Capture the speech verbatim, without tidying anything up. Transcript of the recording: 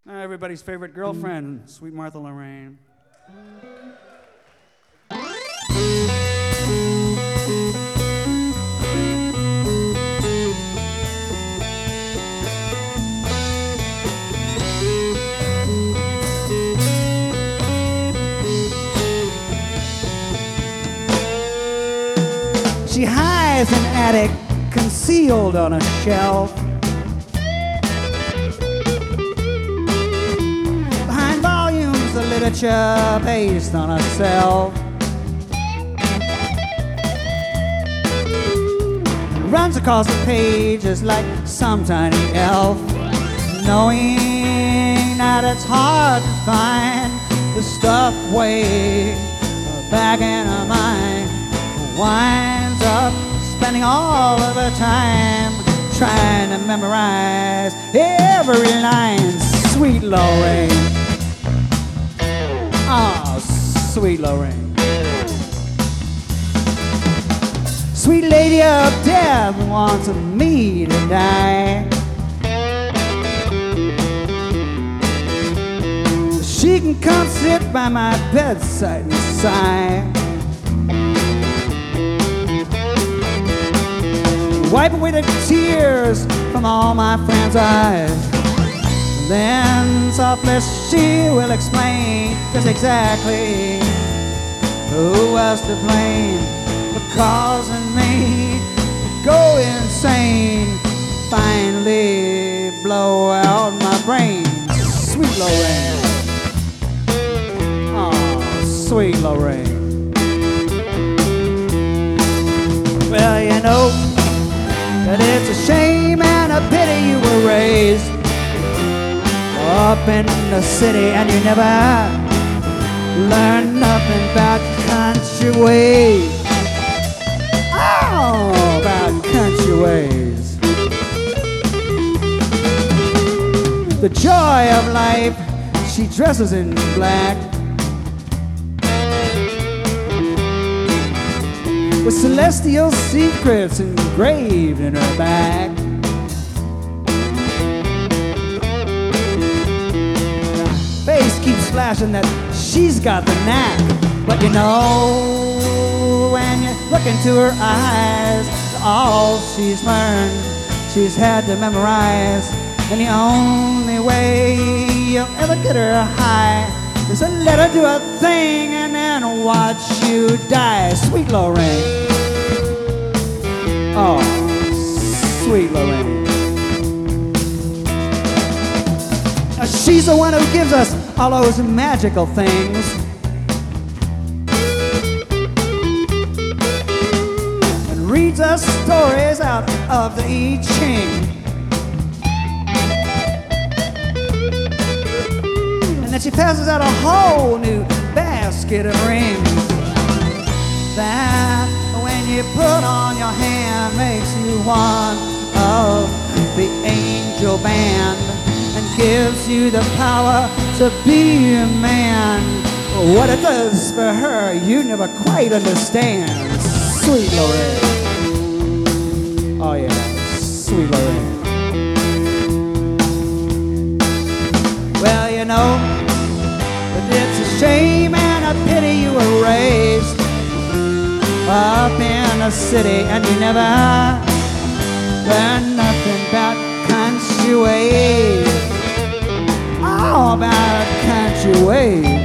Uh, everybody's favorite girlfriend, Sweet Martha Lorraine. She hides an attic concealed on a shelf. Behind volumes of literature based on herself. Runs across the pages like some tiny elf, knowing that it's hard to find the stuff way back in her mind. Winds up spending all of her time trying to memorize every line. Sweet Lorraine, oh, sweet Lorraine. Sweet lady of death wants me to die. She can come sit by my bedside and sigh. Wipe away the tears from all my friends' eyes. Then softly she will explain just exactly who was to blame for causing me to go insane. Finally blow out my brain. Sweet Lorraine, oh, sweet Lorraine. Well, you know that it's a shame and a pity you were raised up in the city and you never learned nothing about country ways. Oh, about country ways. The joy of life, she dresses in black, with celestial secrets engraved in her back. Her face keeps flashing that she's got the knack, but you know, when you look into her eyes, all she's learned, she's had to memorize. And the only way you'll ever get her high is to let her do a thing and then watch you die. Sweet Lorraine, oh, sweet Lorraine. Now she's the one who gives us all those magical things, and reads us stories out of the I Ching. And she passes out a whole new basket of rings that, when you put on your hand, makes you one of the angel band and gives you the power to be a man. What it does for her, you never quite understand. Sweet Lorraine, oh yeah, sweet Lorraine. Well, you know, it's a shame and a pity you were raised up in a city and you never learned nothing about country ways. Oh, about country ways.